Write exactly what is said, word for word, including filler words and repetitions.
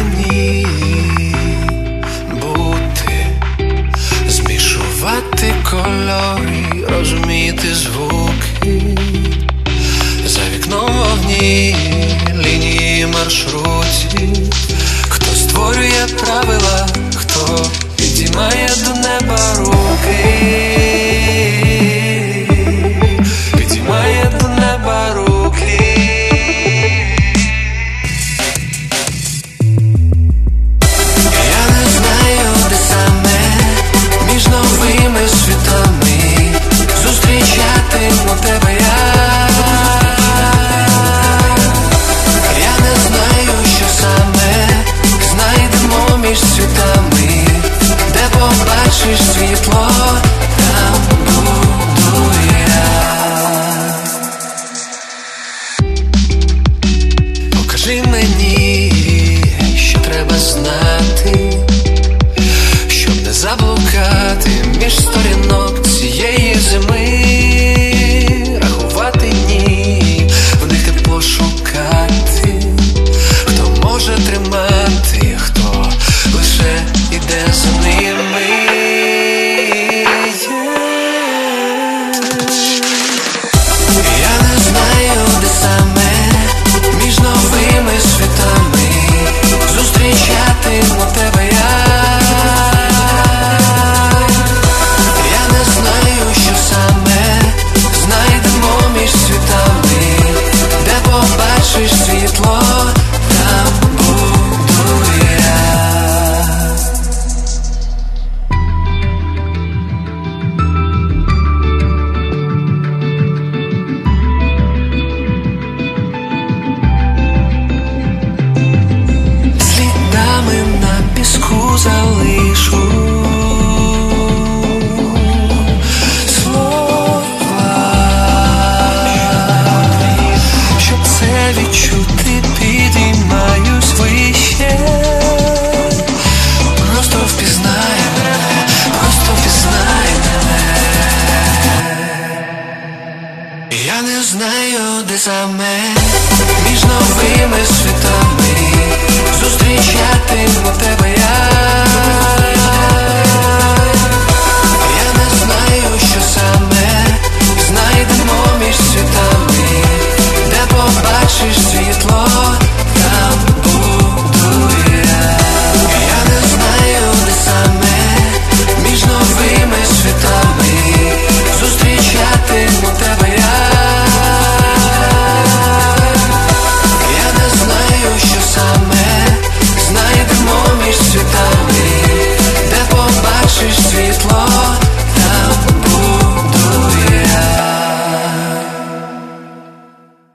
мені бути, змішувати кольори, розуміти звуки. За вікном вогні, лінії маршрутів. Хто створює правила, хто підіймає до неба руки, підіймає до неба руки. Я не знаю, де саме між новими світами зустрічатиму тебе я. Я не знаю, що саме знайдемо між світами, де побачиш світло, там буду я. Покажи мені, що треба знати, щоб не заблукати між сторінок цієї зими. Рахувати дні, в них тепло шукати, хто може тримати